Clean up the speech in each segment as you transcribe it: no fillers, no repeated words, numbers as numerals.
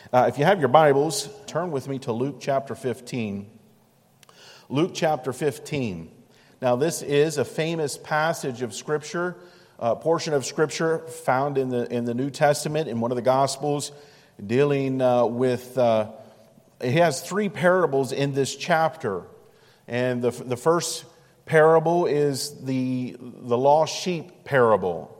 If you have your Bibles, turn with me to Luke chapter 15. Luke chapter 15. Now, this is a famous passage of Scripture, a portion of Scripture found in the New Testament, in one of the Gospels, dealing with... He has three parables in this chapter. And the first parable is the lost sheep parable.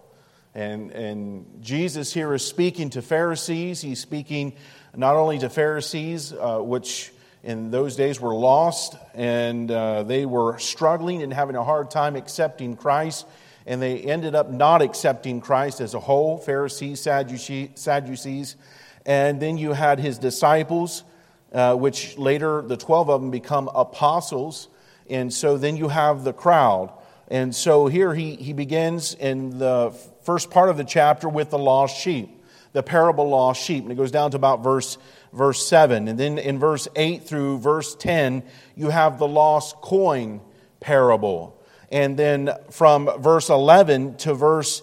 And Jesus here is speaking to Pharisees. He's speaking not only to Pharisees, which in those days were lost, and they were struggling and having a hard time accepting Christ, and they ended up not accepting Christ as a whole, Pharisees, Sadducees. And then you had his disciples, which later the 12 of them become apostles, and so then you have the crowd. And so here he begins in the first part of the chapter with the lost sheep, the parable lost sheep. And it goes down to about verse 7. And then in verse 8 through verse 10, you have the lost coin parable. And then from verse 11 to verse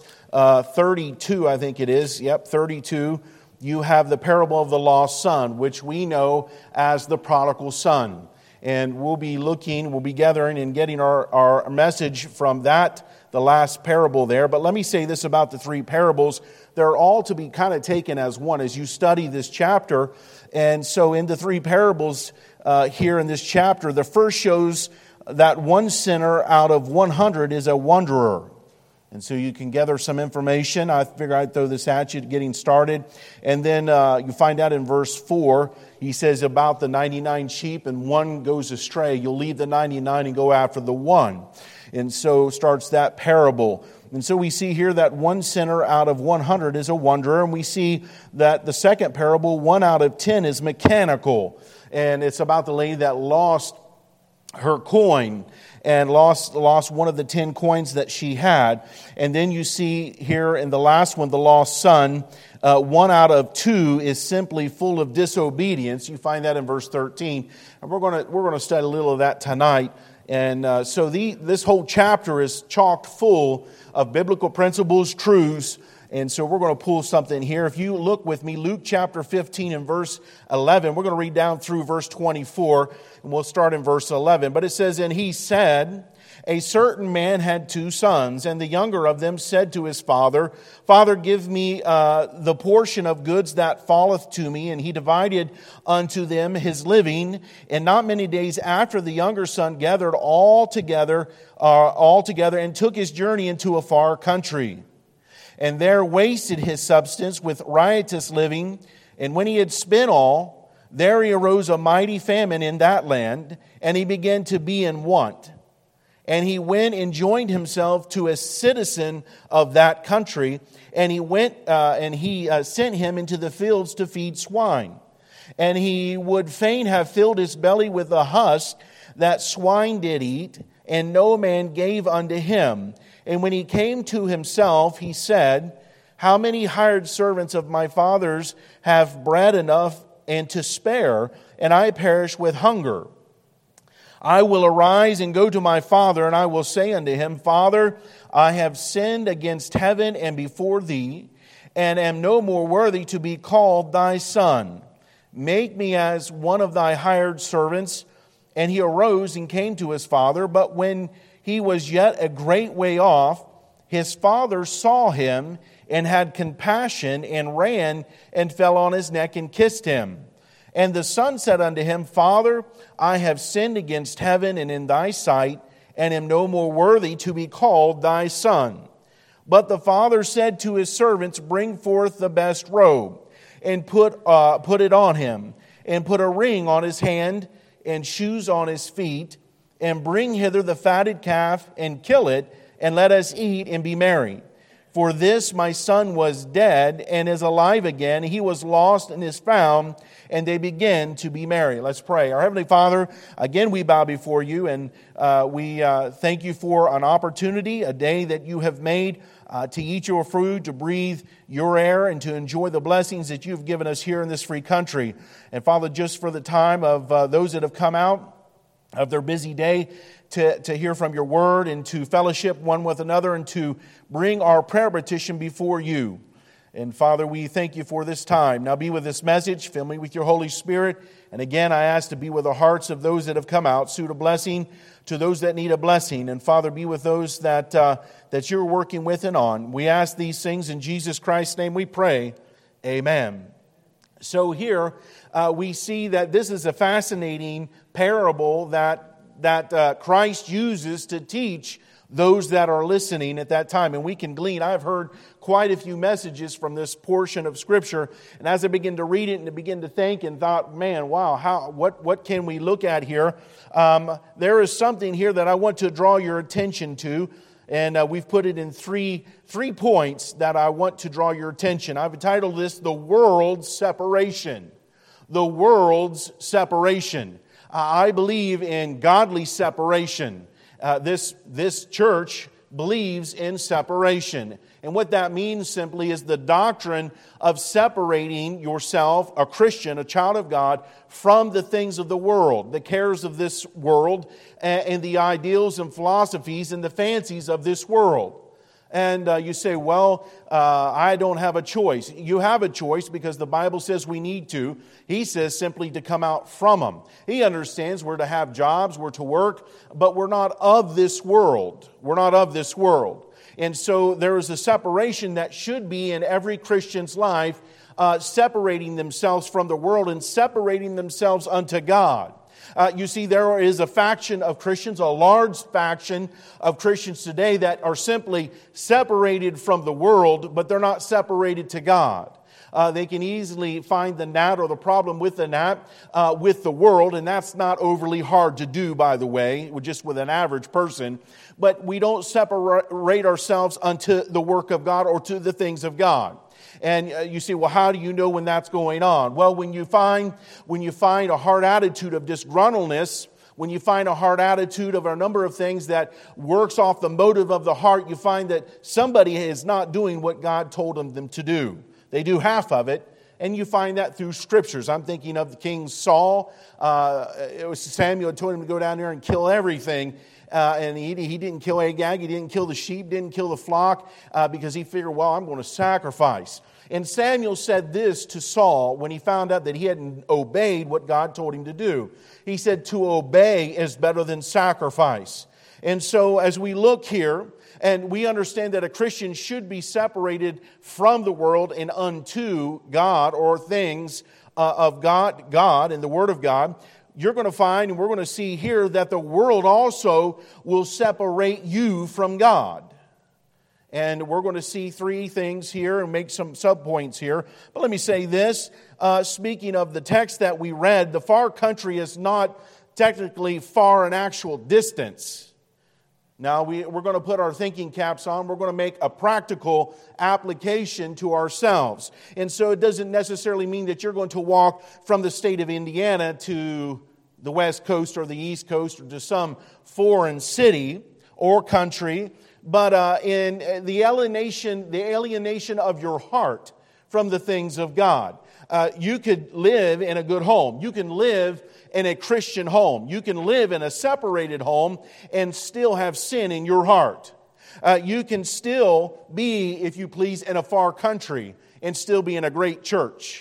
32, I think it is, 32, you have the parable of the lost son, which we know as the prodigal son. And we'll be gathering and getting our message from that, the last parable there. But let me say this about the three parables. They're all to be kind of taken as one as you study this chapter. And so in the three parables here in this chapter, the first shows that one sinner out of 100 is a wanderer. And so you can gather some information. I figure I'd throw this at you getting started. And then you find out in verse 4, he says about the 99 sheep and one goes astray. You'll leave the 99 and go after the one. And so starts that parable. And so we see here that one sinner out of 100 is a wanderer. And we see that the second parable, 1 out of 10 is mechanical. And it's about the lady that lost her coin and lost one of the 10 coins that she had. And then you see here in the last one, the lost son, 1 out of 2 is simply full of disobedience. You find that in verse 13. And we're going to study a little of that tonight. And so this whole chapter is chock full of biblical principles, truths. And so we're going to pull something here. If you look with me, Luke chapter 15 and verse 11, we're going to read down through verse 24, and we'll start in verse 11. But it says, "And he said, a certain man had 2 sons, and the younger of them said to his father, Father, give me the portion of goods that falleth to me. And he divided unto them his living. And not many days after, the younger son gathered all together and took his journey into a far country. And there wasted his substance with riotous living. And when he had spent all, there arose a mighty famine in that land, and he began to be in want. And he went and joined himself to a citizen of that country, and he went and he sent him into the fields to feed swine. And he would fain have filled his belly with the husk that swine did eat, and no man gave unto him. And when he came to himself, he said, How many hired servants of my father's have bread enough and to spare, and I perish with hunger? I will arise and go to my father, and I will say unto him, Father, I have sinned against heaven and before thee, and am no more worthy to be called thy son. Make me as one of thy hired servants. And he arose and came to his father. But when he was yet a great way off, his father saw him and had compassion and ran and fell on his neck and kissed him. And the son said unto him, Father, I have sinned against heaven and in thy sight, and am no more worthy to be called thy son. But the father said to his servants, Bring forth the best robe, and put it on him, and put a ring on his hand, and shoes on his feet, and bring hither the fatted calf, and kill it, and let us eat and be merry. For this my son was dead, and is alive again. He was lost and is found, and they begin to be merry." Let's pray. Our Heavenly Father, again we bow before you, and we thank you for an opportunity, a day that you have made to eat your fruit, to breathe your air, and to enjoy the blessings that you've given us here in this free country. And Father, just for the time of those that have come out of their busy day to hear from your word and to fellowship one with another and to bring our prayer petition before you. And Father, we thank you for this time. Now be with this message. Fill me with your Holy Spirit. And again, I ask to be with the hearts of those that have come out. Suit a blessing to those that need a blessing. And Father, be with those that you're working with and on. We ask these things in Jesus Christ's name we pray. Amen. So here we see that this is a fascinating parable that Christ uses to teach those that are listening at that time. And we can glean. I've heard quite a few messages from this portion of Scripture. And as I begin to read it and to begin to think and thought, man, wow, what can we look at here? There is something here that I want to draw your attention to. And we've put it in three points that I want to draw your attention. I've entitled this, The World's Separation. The World's Separation. I believe in godly separation. This church believes in separation. And what that means simply is the doctrine of separating yourself, a Christian, a child of God, from the things of the world, the cares of this world, and the ideals and philosophies and the fancies of this world. And you say, well, I don't have a choice. You have a choice because the Bible says we need to. He says simply to come out from them. He understands we're to have jobs, we're to work, but we're not of this world. We're not of this world. And so there is a separation that should be in every Christian's life, separating themselves from the world and separating themselves unto God. You see, there is a faction of Christians, a large faction of Christians today that are simply separated from the world, but they're not separated to God. They can easily find the gnat or the problem with the gnat with the world, and that's not overly hard to do, by the way, just with an average person. But we don't separate ourselves unto the work of God or to the things of God. And you say, well, how do you know when that's going on? Well, when you find a hard attitude of disgruntledness, when you find a hard attitude of a number of things that works off the motive of the heart, you find that somebody is not doing what God told them to do. They do half of it, and you find that through Scriptures. I'm thinking of the King Saul. It was Samuel told him to go down there and kill everything. And he didn't kill Agag, he didn't kill the sheep, didn't kill the flock, because he figured, well, I'm going to sacrifice. And Samuel said this to Saul when he found out that he hadn't obeyed what God told him to do. He said, to obey is better than sacrifice. And so as we look here, and we understand that a Christian should be separated from the world and unto God, or things of God and the Word of God, you're going to find, and we're going to see here, that the world also will separate you from God. And we're going to see three things here and make some subpoints here. But let me say this, speaking of the text that we read, the far country is not technically far in actual distance. Now, we're going to put our thinking caps on. We're going to make a practical application to ourselves. And so it doesn't necessarily mean that you're going to walk from the state of Indiana to the West Coast or the East Coast or to some foreign city or country, but in the alienation of your heart from the things of God. You could live in a good home. You can live in a Christian home. You can live in a separated home and still have sin in your heart. You can still be, if you please, in a far country and still be in a great church.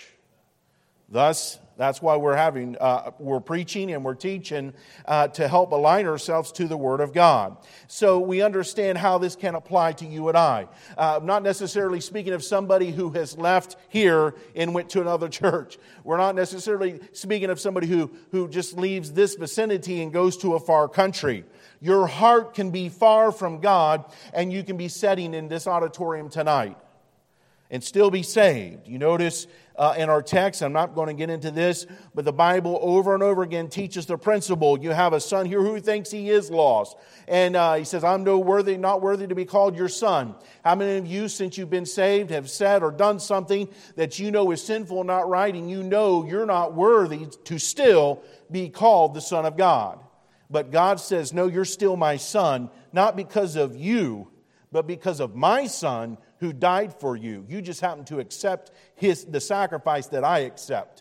Thus, that's why we're preaching and we're teaching to help align ourselves to the Word of God. So we understand how this can apply to you and I. I'm not necessarily speaking of somebody who has left here and went to another church. We're not necessarily speaking of somebody who just leaves this vicinity and goes to a far country. Your heart can be far from God, and you can be sitting in this auditorium tonight and still be saved. You notice in our text, I'm not going to get into this, but the Bible over and over again teaches the principle. You have a son here who thinks he is lost. And he says, I'm not worthy to be called your son. How many of you, since you've been saved, have said or done something that you know is sinful and not right, and you know you're not worthy to still be called the Son of God? But God says, no, you're still my son, not because of you, but because of my Son who died for you. You just happen to accept the sacrifice that I accept.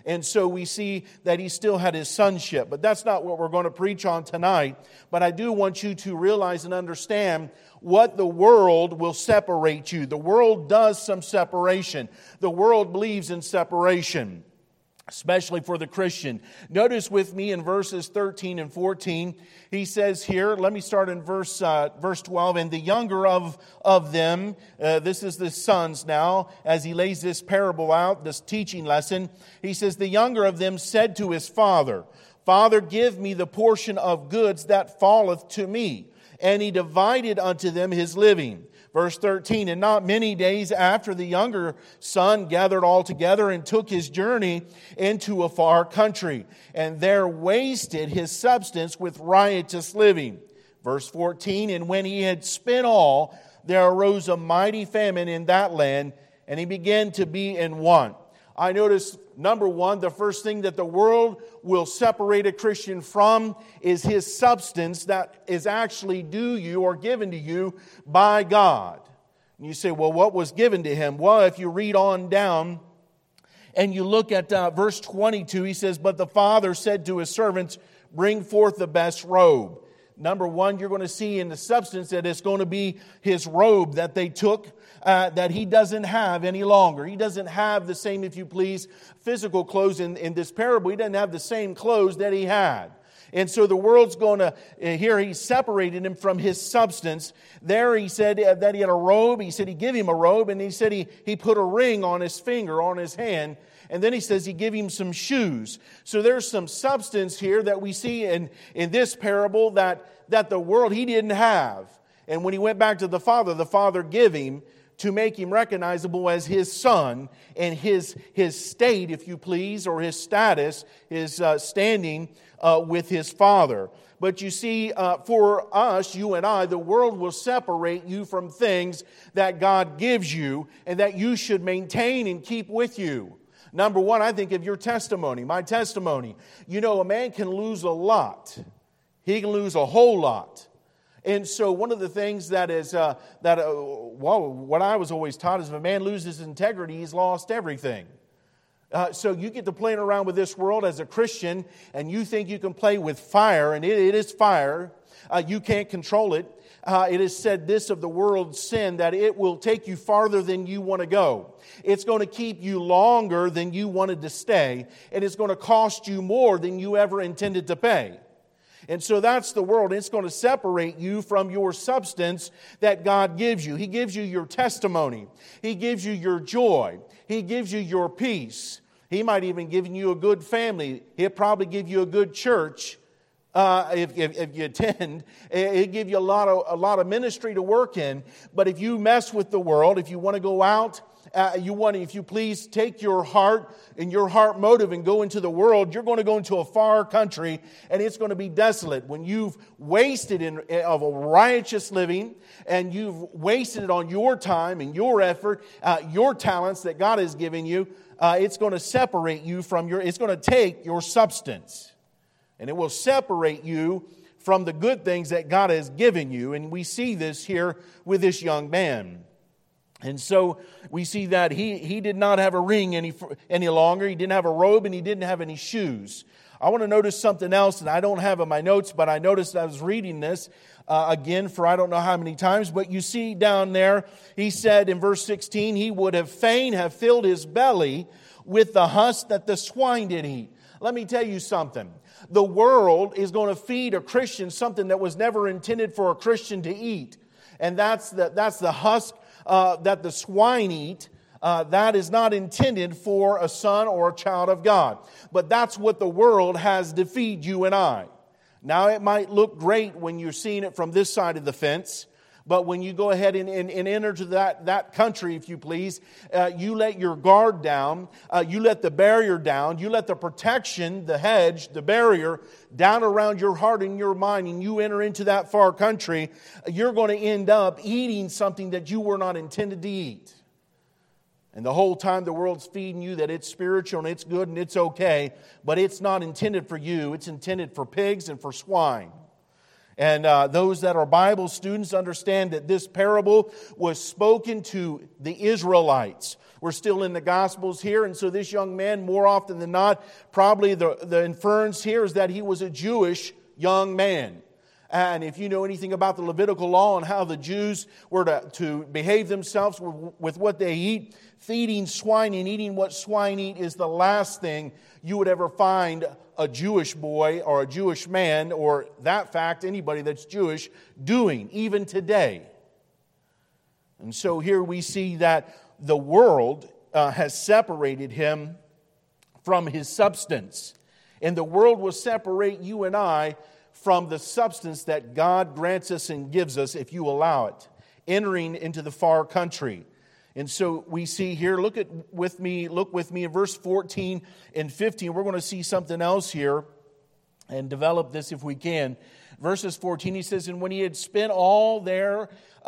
And so we see that he still had his sonship. But that's not what we're going to preach on tonight. But I do want you to realize and understand what the world will separate you. The world does some separation. The world believes in separation, especially for the Christian. Notice with me in verses 13 and 14, he says here, let me start in verse 12, and the younger of them, this is the sons now, as he lays this parable out, this teaching lesson, he says, the younger of them said to his father, Father, give me the portion of goods that falleth to me. And he divided unto them his living. Verse 13, and not many days after, the younger son gathered all together and took his journey into a far country, and there wasted his substance with riotous living. Verse 14, and when he had spent all, there arose a mighty famine in that land, and he began to be in want. I notice, number one, the first thing that the world will separate a Christian from is his substance that is actually due you or given to you by God. And you say, well, what was given to him? Well, if you read on down and you look at verse 22, he says, but the father said to his servants, bring forth the best robe. Number one, you're going to see in the substance that it's going to be his robe that they took, that he doesn't have any longer. He doesn't have the same, if you please, physical clothes in this parable. He doesn't have the same clothes that he had. And so the world's going to, here he separated him from his substance. There he said that he had a robe. He said he gave him a robe, and he said he put a ring on his finger, on his hand. And then he says he gave him some shoes. So there's some substance here that we see in this parable that the world he didn't have. And when he went back to the Father gave him to make him recognizable as his son, and his state, if you please, or his status, his standing with his father. But you see, for us, you and I, the world will separate you from things that God gives you and that you should maintain and keep with you. Number one, I think of your testimony, my testimony. You know, a man can lose a lot. He can lose a whole lot. And so one of the things that is, what I was always taught is if a man loses integrity, he's lost everything. So you get to playing around with this world as a Christian, and you think you can play with fire, and it is fire. You can't control it. It is said this of the world's sin, that it will take you farther than you want to go. It's going to keep you longer than you wanted to stay, and it's going to cost you more than you ever intended to pay. And so that's the world. It's going to separate you from your substance that God gives you. He gives you your testimony. He gives you your joy. He gives you your peace. He might even give you a good family. He'll probably give you a good church. If you attend, it'll give you a lot of ministry to work in. But if you mess with the world, if you want to go out, if you please take your heart and your heart motive and go into the world, you're going to go into a far country, and it's going to be desolate. When you've wasted of a riotous living, and you've wasted it on your time and your effort, your talents that God has given you, it's going to separate you from it's going to take your substance. And it will separate you from the good things that God has given you. And we see this here with this young man. And so we see that he did not have a ring any longer. He didn't have a robe, and he didn't have any shoes. I want to notice something else that I don't have in my notes, but I noticed I was reading this again for I don't know how many times. But you see down there, he said in verse 16, he would have fain have filled his belly with the husk that the swine did eat. Let me tell you something. The world is going to feed a Christian something that was never intended for a Christian to eat. And that's the husk that the swine eat. That is not intended for a son or a child of God. But that's what the world has to feed you and I. Now, it might look great when you're seeing it from this side of the fence. But when you go ahead and enter to that country, if you please, you let your guard down, you let the barrier down, you let the protection, the hedge, the barrier down around your heart and your mind, and you enter into that far country, you're going to end up eating something that you were not intended to eat. And the whole time the world's feeding you that it's spiritual and it's good and it's okay, but it's not intended for you. It's intended for pigs and for swine. And those that are Bible students understand that this parable was spoken to the Israelites. We're still in the Gospels here, and so this young man, more often than not, probably the inference here is that he was a Jewish young man. And if you know anything about the Levitical law and how the Jews were to behave themselves with what they eat, feeding swine and eating what swine eat is the last thing you would ever find a Jewish boy or a Jewish man, or that fact, anybody that's Jewish, doing, even today. And so here we see that the world has separated him from his substance. And the world will separate you and I from the substance that God grants us and gives us if you allow it, entering into the far country. And so we see here, look with me in verse 14 and 15. We're going to see something else here and develop this if we can. Verses 14, he says, and when he had spent all, that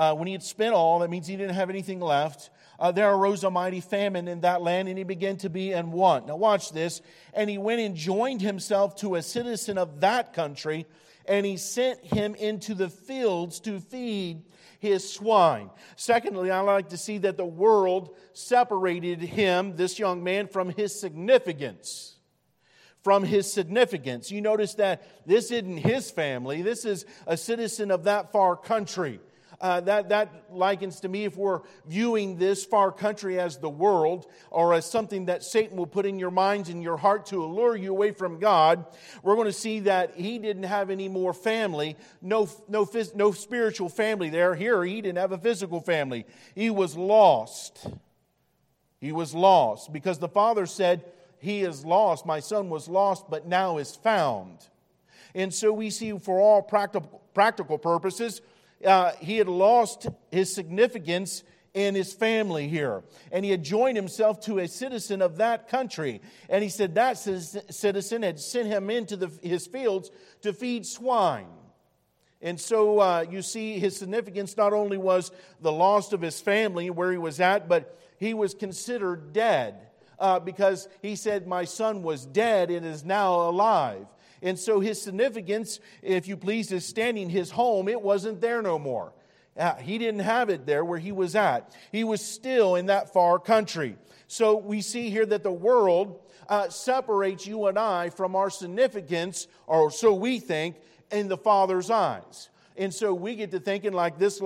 means he didn't have anything left. There arose a mighty famine in that land, and he began to be in want. Now watch this. And he went and joined himself to a citizen of that country, and he sent him into the fields to feed his swine. Secondly, I like to see that the world separated him, this young man, from his significance. From his significance. You notice that this isn't his family. This is a citizen of that far country. That likens to me, if we're viewing this far country as the world, or as something that Satan will put in your minds and your heart to allure you away from God, we're going to see that he didn't have any more family, no spiritual family there. Here, he didn't have a physical family. He was lost. He was lost because the father said, he is lost. My son was lost, but now is found. And so we see, for all practical purposes, he had lost his significance in his family here. And he had joined himself to a citizen of that country. And he said that citizen had sent him into his fields to feed swine. And so you see his significance not only was the loss of his family, where he was at, but he was considered dead. Because he said, my son was dead and is now alive. And so his significance, if you please, is standing his home. It wasn't there no more. He didn't have it there where he was at. He was still in that far country. So we see here that the world separates you and I from our significance, or so we think, in the Father's eyes. And so we get to thinking like this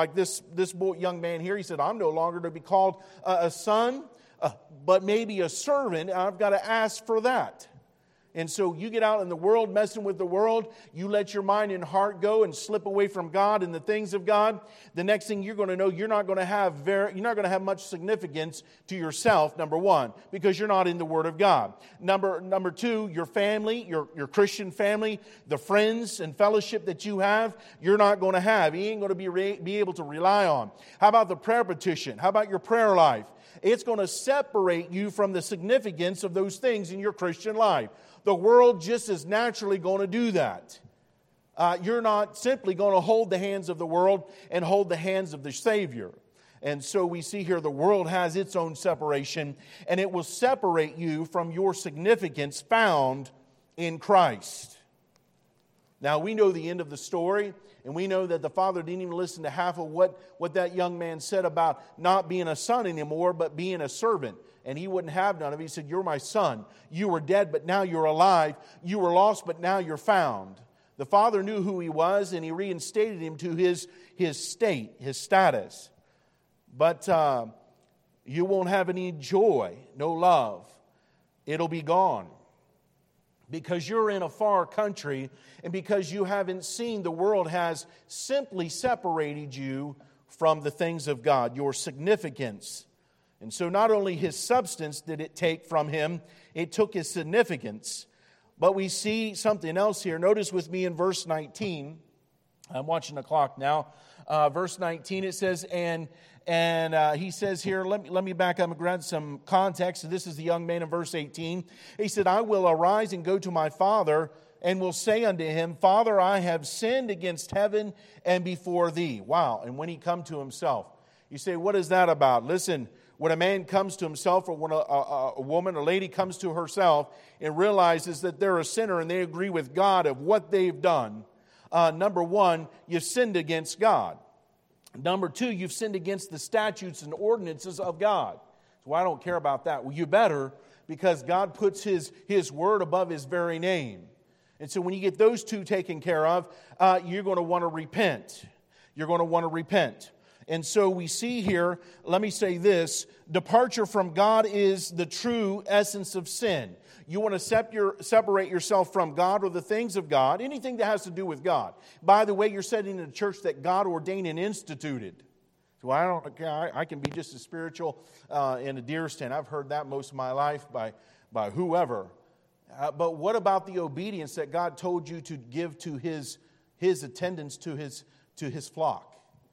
young man here. He said, I'm no longer to be called a son, but maybe a servant. I've got to ask for that. And so you get out in the world messing with the world, you let your mind and heart go and slip away from God and the things of God. The next thing you're going to know, you're not going to have much significance to yourself, number one, because you're not in the Word of God. Number two, your family, your Christian family, the friends and fellowship that you have, you're not going to have. You ain't going to be able to rely on. How about the prayer petition? How about your prayer life? It's going to separate you from the significance of those things in your Christian life. The world just is naturally going to do that. You're not simply going to hold the hands of the world and hold the hands of the Savior. And so we see here the world has its own separation, and it will separate you from your significance found in Christ. Now, we know the end of the story, and we know that the father didn't even listen to half of what that young man said about not being a son anymore, but being a servant. And he wouldn't have none of it. He said, you're my son. You were dead, but now you're alive. You were lost, but now you're found. The father knew who he was, and he reinstated him to his state, his status. But you won't have any joy, no love. It'll be gone. Because you're in a far country, and because you haven't seen, the world has simply separated you from the things of God, your significance. And so not only his substance did it take from him, it took his significance. But we see something else here. Notice with me in verse 19. I'm watching the clock now. Verse 19, it says, and he says here, let me back up and grab some context. So this is the young man in verse 18. He said, I will arise and go to my father, and will say unto him, Father, I have sinned against heaven and before thee. Wow. And when he come to himself, you say, what is that about? Listen, when a man comes to himself, or when a woman, a lady comes to herself and realizes that they're a sinner and they agree with God of what they've done, number one, you've sinned against God. Number two, you've sinned against the statutes and ordinances of God. So I don't care about that. Well, you better, because God puts His word above His very name. And so when you get those two taken care of, you're going to want to repent. You're going to want to repent. And so we see here, let me say this, departure from God is the true essence of sin. You want to separate yourself from God or the things of God, anything that has to do with God. By the way, you're sitting in a church that God ordained and instituted. So I can be just as spiritual in a deer's tent. I've heard that most of my life by whoever. But what about the obedience that God told you to give to His attendance to His flock?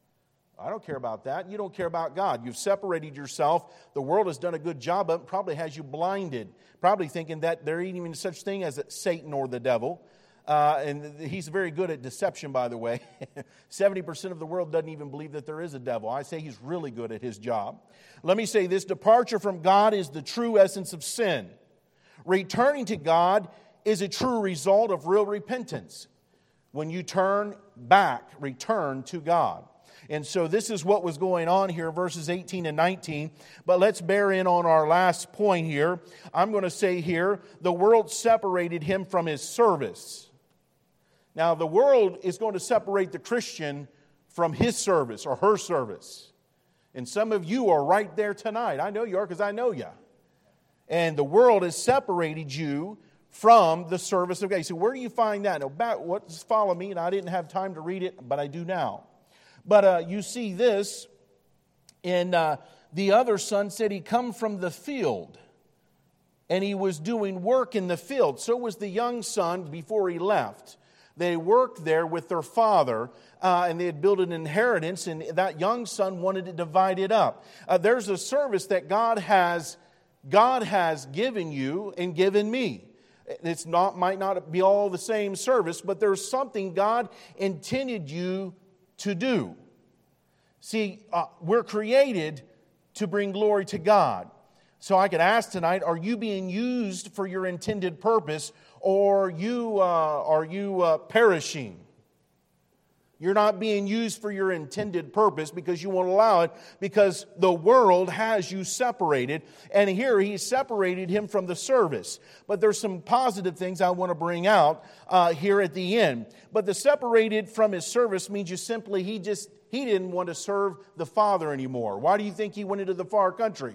I don't care about that. You don't care about God. You've separated yourself. The world has done a good job, but probably has you blinded. Probably thinking that there ain't even such thing as Satan or the devil. And he's very good at deception, by the way. 70% of the world doesn't even believe that there is a devil. I say he's really good at his job. Let me say this, departure from God is the true essence of sin. Returning to God is a true result of real repentance. When you turn back, return to God. And so this is what was going on here, verses 18 and 19. But let's bear in on our last point here. I'm going to say here, the world separated him from his service. Now, the world is going to separate the Christian from his service or her service. And some of you are right there tonight. I know you are because I know you. And the world has separated you from the service of God. You say, where do you find that? Now, follow me, and I didn't have time to read it, but I do now. But you see this, and the other son said he come from the field, and he was doing work in the field. So was the young son before he left. They worked there with their father, and they had built an inheritance, and that young son wanted to divide it up. There's a service that God has given you and given me. Might not be all the same service, but there's something God intended you to do. See, we're created to bring glory to God. So I could ask tonight, are you being used for your intended purpose, or are you perishing? You're not being used for your intended purpose because you won't allow it, because the world has you separated. And here He separated him from the service. But there's some positive things I want to bring out here at the end. But the separated from his service means you simply, he didn't want to serve the Father anymore. Why do you think he went into the far country?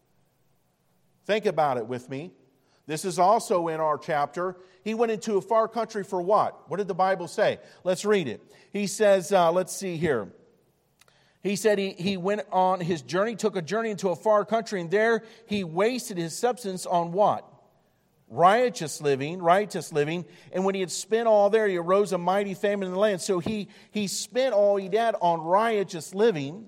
Think about it with me. This is also in our chapter. He went into a far country for what? What did the Bible say? Let's read it. He says, let's see here. He said he went on his journey, took a journey into a far country, and there he wasted his substance on what? Righteous living. And when he had spent all there, he arose a mighty famine in the land. So he spent all he had on righteous living.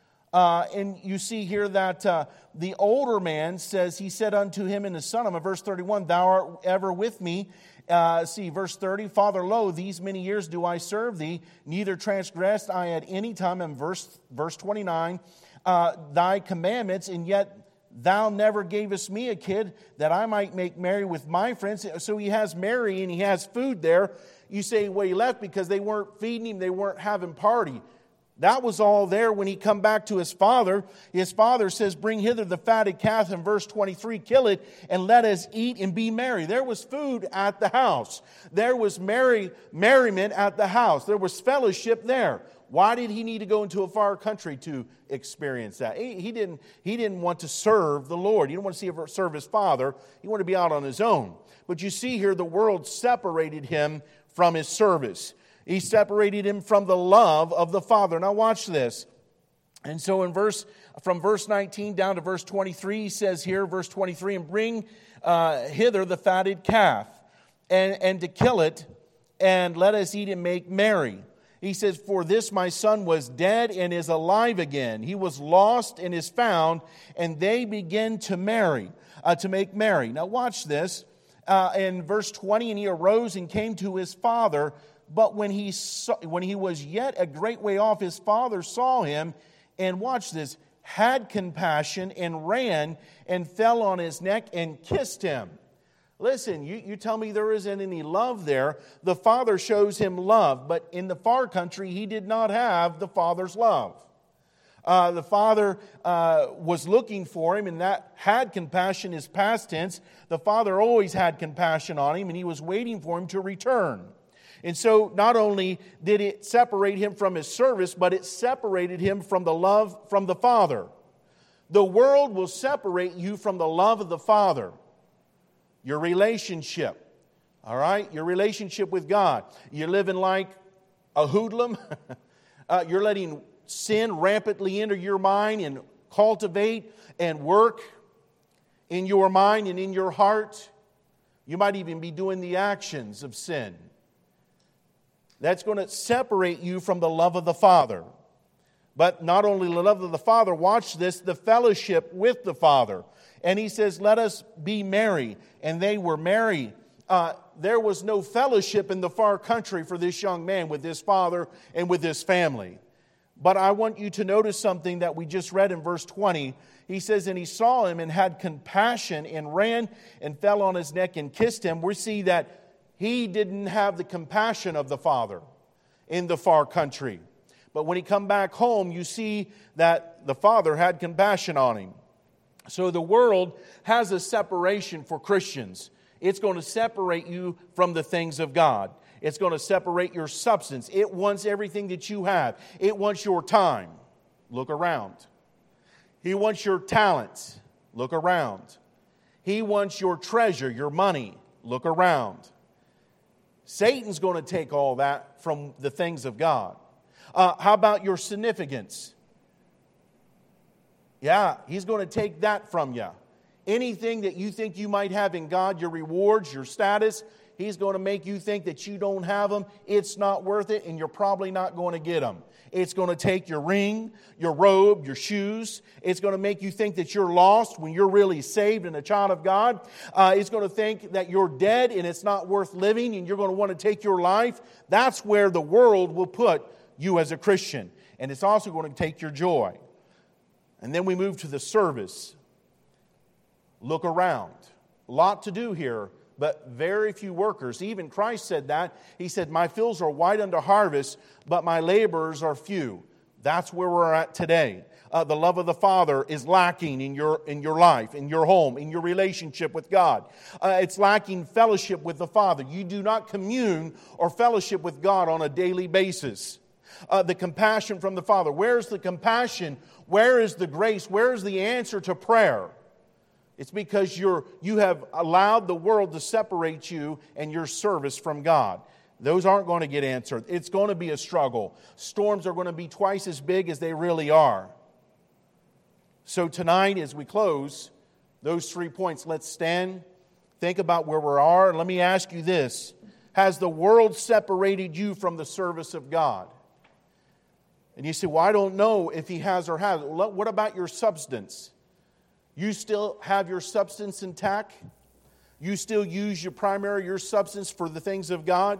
And you see here that the older man says, he said unto him in his son, verse 31, thou art ever with me. Verse 30, Father, lo, these many years do I serve thee, neither transgressed I at any time. And verse 29, thy commandments, and yet thou never gavest me a kid that I might make merry with my friends. So he has Mary and he has food there. You say, well, he left because they weren't feeding him, they weren't having party. That was all there when he come back to his father. His father says, bring hither the fatted calf, in verse 23, kill it, and let us eat and be merry. There was food at the house. There was merriment at the house. There was fellowship there. Why did he need to go into a far country to experience that? He didn't want to serve the Lord. He didn't want to serve his father. He wanted to be out on his own. But you see here, the world separated him from his service. He separated him from the love of the Father. Now watch this. And so from verse 19 down to verse 23, he says here, verse 23, and bring hither the fatted calf, and to kill it, and let us eat and make merry. He says, for this my son was dead and is alive again. He was lost and is found, and they begin to make merry. Now watch this. In verse 20, and he arose and came to his father. But when he was yet a great way off, his father saw him, and watch this, had compassion, and ran and fell on his neck and kissed him. Listen, you tell me there isn't any love there. The father shows him love, but in the far country, he did not have the father's love. The Father was looking for him, and that had compassion is past tense. The Father always had compassion on him, and He was waiting for him to return. And so not only did it separate him from his service, but it separated him from the love from the Father. The world will separate you from the love of the Father. Your relationship, all right? Your relationship with God. You're living like a hoodlum. You're letting sin rampantly enter your mind and cultivate and work in your mind and in your heart. You might even be doing the actions of sin. That's going to separate you from the love of the Father. But not only the love of the Father, watch this, the fellowship with the Father. And He says, let us be merry. And they were merry. There was no fellowship in the far country for this young man with his father and with his family. But I want you to notice something that we just read in verse 20. He says, and he saw him and had compassion and ran and fell on his neck and kissed him. We see that he didn't have the compassion of the Father in the far country. But when he come back home, you see that the Father had compassion on him. So the world has a separation for Christians. It's going to separate you from the things of God. It's going to separate your substance. It wants everything that you have. It wants your time. Look around. He wants your talents. Look around. He wants your treasure, your money. Look around. Satan's going to take all that from the things of God. How about your significance? Yeah, he's going to take that from you. Anything that you think you might have in God, your rewards, your status, He's going to make you think that you don't have them. It's not worth it, and you're probably not going to get them. It's going to take your ring, your robe, your shoes. It's going to make you think that you're lost when you're really saved and a child of God. It's going to think that you're dead and it's not worth living, and you're going to want to take your life. That's where the world will put you as a Christian. And it's also going to take your joy. And then we move to the service. Look around. A lot to do here, but very few workers. Even Christ said that. He said, my fields are white unto harvest, but my laborers are few. That's where we're at today. The love of the Father is lacking in your life, in your home, in your relationship with God. It's lacking fellowship with the Father. You do not commune or fellowship with God on a daily basis. The compassion from the Father. Where's the compassion? Where is the grace? Where is the answer to prayer? It's because you have allowed the world to separate you and your service from God. Those aren't going to get answered. It's going to be a struggle. Storms are going to be twice as big as they really are. So tonight, as we close, those 3 points, let's stand, think about where we are, and let me ask you this. Has the world separated you from the service of God? And you say, well, I don't know if He has or hasn't. What about your substance? You still have your substance intact? You still use your substance for the things of God?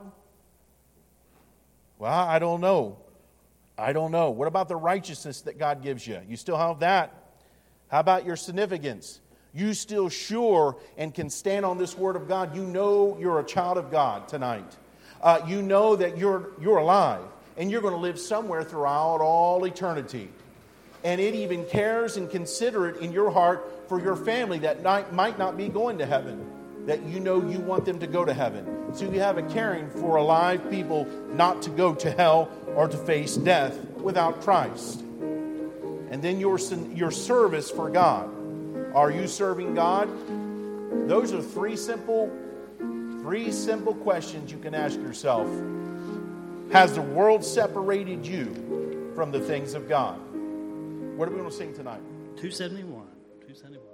Well, I don't know. What about the righteousness that God gives you? You still have that? How about your significance? You still sure and can stand on this Word of God? You know you're a child of God tonight. You know that you're alive and you're going to live somewhere throughout all eternity. And it even cares and considerate in your heart for your family that might not be going to heaven, that you know you want them to go to heaven. So you have a caring for alive people not to go to hell or to face death without Christ. And then your service for God. Are you serving God? Those are three simple questions you can ask yourself. Has the world separated you from the things of God? What are we going to sing tonight? 271.